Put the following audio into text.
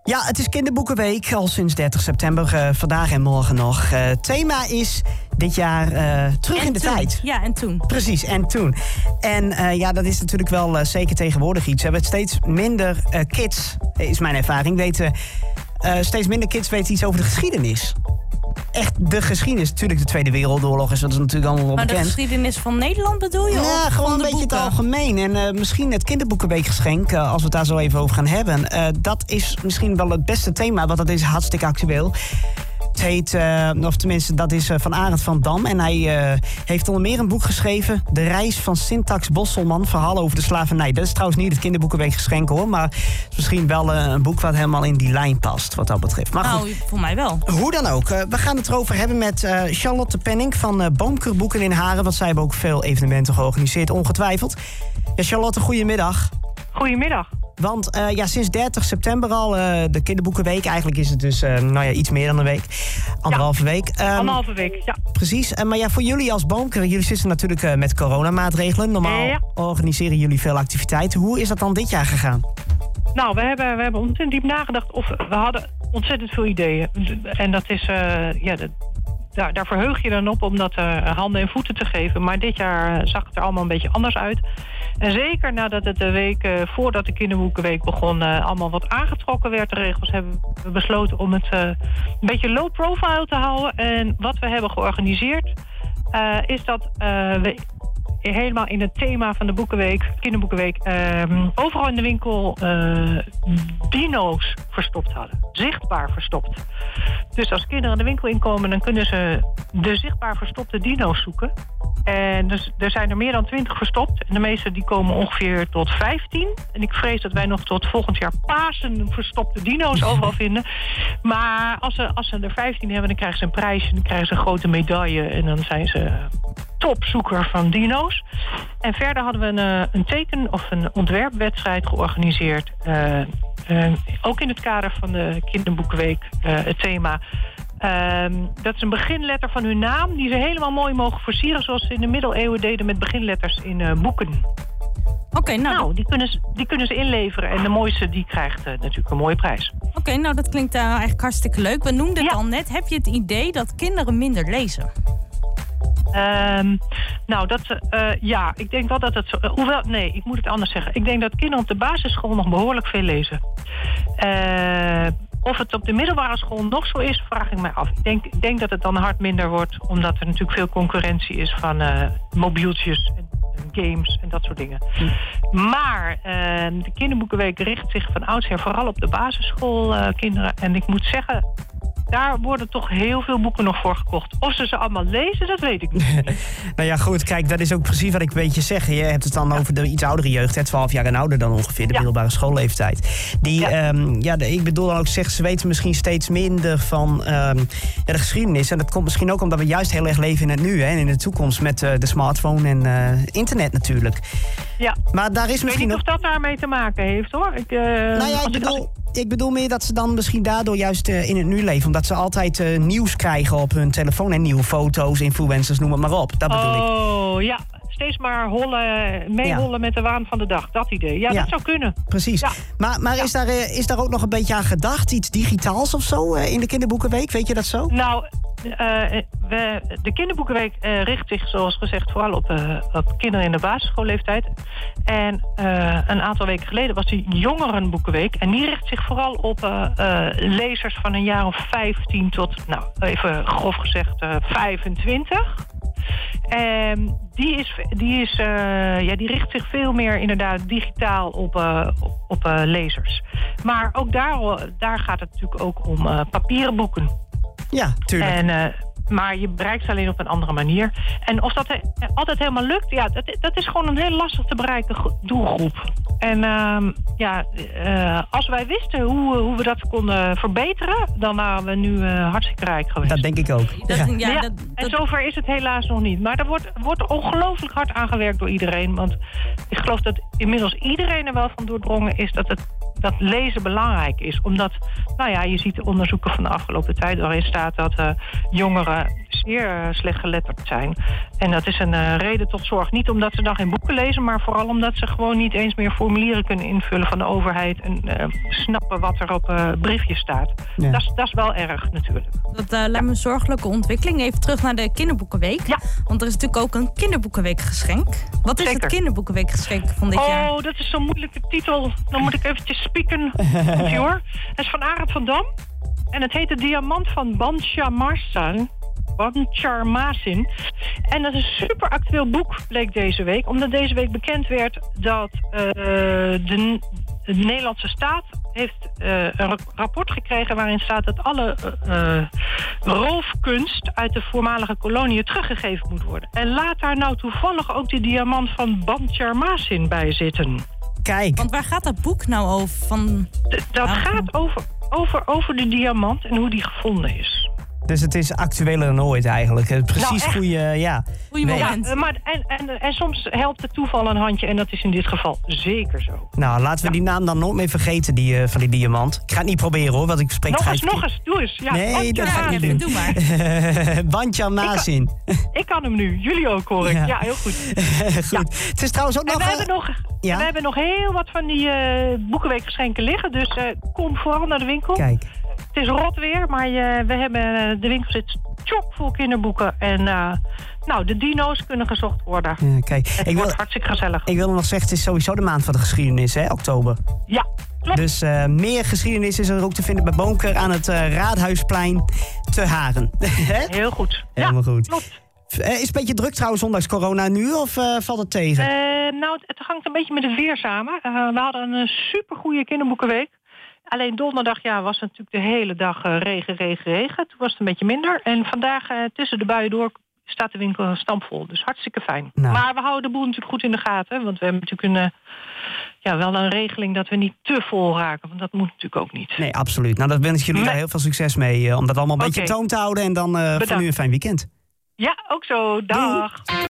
Ja, het is Kinderboekenweek, al sinds 30 september, vandaag en morgen nog. Thema is dit jaar terug in de tijd. Ja, en toen. Precies, en toen. En dat is natuurlijk wel zeker tegenwoordig iets. We hebben steeds minder kids, is mijn ervaring, steeds minder kids weten iets over de geschiedenis. Echt de geschiedenis. Natuurlijk de Tweede Wereldoorlog is dat natuurlijk allemaal wel bekend. Maar de geschiedenis van Nederland bedoel je? Ja, gewoon een beetje boeken? het algemeen. En misschien het Kinderboekenweekgeschenk, als we het daar zo even over gaan hebben. Dat is misschien wel het beste thema, want dat is hartstikke actueel. Het heet, of tenminste, dat is van Arend van Dam. En hij heeft onder meer een boek geschreven. De reis van Syntax Bosselman. Verhaal over de slavernij. Dat is trouwens niet het Kinderboekenweekgeschenk hoor. Maar het is misschien wel een boek wat helemaal in die lijn past. Wat dat betreft. Maar goed, voor mij wel. Hoe dan ook. We gaan het erover hebben met Charlotte Penning van Boomkerboeken in Haren. Want zij hebben ook veel evenementen georganiseerd, ongetwijfeld. Ja, Charlotte, goedemiddag. Goedemiddag. Want sinds 30 september al, de Kinderboekenweek. Eigenlijk is het dus iets meer dan een week. Anderhalve week. Anderhalve week, ja. Precies. Maar voor jullie als Boomker, jullie zitten natuurlijk met coronamaatregelen. Normaal organiseren jullie veel activiteiten. Hoe is dat dan dit jaar gegaan? Nou, we hebben ontzettend diep nagedacht. We hadden ontzettend veel ideeën. En dat is, daar verheug je dan op om dat handen en voeten te geven. Maar dit jaar zag het er allemaal een beetje anders uit. En zeker nadat het de week voordat de Kinderboekenweek begon allemaal wat aangetrokken werd, de regels, hebben we besloten om het een beetje low profile te houden. En wat we hebben georganiseerd is dat we helemaal in het thema van de Kinderboekenweek, overal in de winkel dino's verstopt hadden. Zichtbaar verstopt. Dus als kinderen de winkel inkomen, dan kunnen ze de zichtbaar verstopte dino's zoeken. En dus er zijn er meer dan 20 verstopt. En de meeste die komen ongeveer tot 15. En ik vrees dat wij nog tot volgend jaar Pasen verstopte dino's overal vinden. Maar als ze er 15 hebben, dan krijgen ze een prijsje. Dan krijgen ze een grote medaille. En dan zijn ze topzoeker van dino's. En verder hadden we een teken- of een ontwerpwedstrijd georganiseerd. Ook in het kader van de Kinderboekenweek, het thema. Dat is een beginletter van hun naam, die ze helemaal mooi mogen versieren, zoals ze in de middeleeuwen deden met beginletters in boeken. Oké, die kunnen ze inleveren en de mooiste die krijgt natuurlijk een mooie prijs. Oké, dat klinkt eigenlijk hartstikke leuk. We noemden het al net. Heb je het idee dat kinderen minder lezen? Ik denk wel dat het ik moet het anders zeggen. Ik denk dat kinderen op de basisschool nog behoorlijk veel lezen. Of het op de middelbare school nog zo is, vraag ik mij af. Ik denk dat het dan hard minder wordt, omdat er natuurlijk veel concurrentie is van mobieltjes en games en dat soort dingen. Maar de Kinderboekenweek richt zich van oudsher vooral op de basisschoolkinderen. En ik moet zeggen, daar worden toch heel veel boeken nog voor gekocht. Of ze allemaal lezen, dat weet ik niet. Nou ja, goed, kijk, dat is ook precies wat ik een beetje zeg. Je hebt het dan over de iets oudere jeugd, 12 jaar en ouder dan ongeveer, de middelbare schoolleeftijd. Ik bedoel dan ook, ze weten misschien steeds minder van de geschiedenis. En dat komt misschien ook omdat we juist heel erg leven in het nu, hè, en in de toekomst met de smartphone en internet natuurlijk. Ja, maar daar is misschien ik weet niet of dat daarmee te maken heeft, hoor. Ik bedoel meer dat ze dan misschien daardoor juist in het nu leven. Omdat ze altijd nieuws krijgen op hun telefoon. En nieuwe foto's, influencers, noem het maar op. Dat bedoel ik. Oh, ja. Steeds maar meehollen met de waan van de dag. Dat idee. Ja, dat zou kunnen. Precies. Ja. Maar is daar ook nog een beetje aan gedacht? Iets digitaals of zo in de Kinderboekenweek? Weet je dat zo? Nou, de Kinderboekenweek richt zich, zoals gezegd, vooral op kinderen in de basisschoolleeftijd. En een aantal weken geleden was die Jongerenboekenweek. En die richt zich vooral op lezers van een jaar of 15 tot, even grof gezegd, 25. Die richt zich veel meer inderdaad digitaal op lezers. Maar ook daar gaat het natuurlijk ook om papieren boeken. Ja, tuurlijk. Maar je bereikt ze alleen op een andere manier. En of dat altijd helemaal lukt, dat is gewoon een heel lastig te bereiken doelgroep. En als wij wisten hoe we dat konden verbeteren, dan waren we nu hartstikke rijk geweest. Dat denk ik ook. En zover is het helaas nog niet. Maar er wordt ongelooflijk hard aan gewerkt door iedereen. Want ik geloof dat inmiddels iedereen er wel van doordrongen is dat dat lezen belangrijk is. Omdat, je ziet de onderzoeken van de afgelopen tijd waarin staat dat jongeren zeer slecht geletterd zijn. En dat is een reden tot zorg. Niet omdat ze dan geen boeken lezen, maar vooral omdat ze gewoon niet eens meer formulieren kunnen invullen van de overheid en snappen wat er op briefjes staat. Ja. Dat is wel erg natuurlijk. Dat lijkt me een zorgelijke ontwikkeling. Even terug naar de kinderboekenweek. Ja. Want er is natuurlijk ook een kinderboekenweekgeschenk. Wat is het kinderboekenweekgeschenk van dit jaar? Oh, dat is zo'n moeilijke titel. Dan moet ik eventjes spieken. Komt-ie hoor. Het is van Arend van Dam. En het heet De Diamant van Banjarmasin. En dat is een super actueel boek, bleek deze week. Omdat deze week bekend werd dat de Nederlandse staat heeft een rapport gekregen waarin staat dat alle roofkunst uit de voormalige koloniën teruggegeven moet worden. En laat daar nou toevallig ook de diamant van Banjarmasin bij zitten. Kijk. Want waar gaat dat boek nou over? Dat gaat over de diamant en hoe die gevonden is. Dus het is actueler dan ooit eigenlijk. Precies goede moment. Ja, maar en soms helpt het toeval een handje en dat is in dit geval zeker zo. Nou, laten we die naam dan nooit meer vergeten, van die diamant. Ik ga het niet proberen hoor, want ik spreek nog eens, doe eens. Ja, nee, dat ga ik niet doen. Doe maar. Banjarmasin. Ik kan hem nu, jullie ook hoor ik. Ja, heel goed. Goed. Ja. Het is trouwens ook nog... We hebben nog heel wat van die boekenweekgeschenken liggen, dus kom vooral naar de winkel. Kijk. Het is rot weer, maar de winkel zit chockvol kinderboeken. En de dino's kunnen gezocht worden. Ja, kijk. Het wordt hartstikke gezellig. Ik wil nog zeggen, het is sowieso de maand van de geschiedenis, hè, oktober. Ja, klopt. Dus meer geschiedenis is er ook te vinden bij Bonker aan het Raadhuisplein te Haren. Heel goed. Helemaal goed. Klopt. Is het een beetje druk trouwens, ondanks corona nu, of valt het tegen? Het hangt een beetje met het weer samen. We hadden een supergoeie kinderboekenweek. Alleen donderdag was het natuurlijk de hele dag regen. Toen was het een beetje minder. En vandaag tussen de buien door staat de winkel stampvol. Dus hartstikke fijn. Nou. Maar we houden de boel natuurlijk goed in de gaten. Want we hebben natuurlijk wel een regeling dat we niet te vol raken. Want dat moet natuurlijk ook niet. Nee, absoluut. Nou, daar wens ik jullie daar heel veel succes mee. Om dat allemaal een beetje toon te houden. En dan voor nu een fijn weekend. Ja, ook zo. Dag. Doei.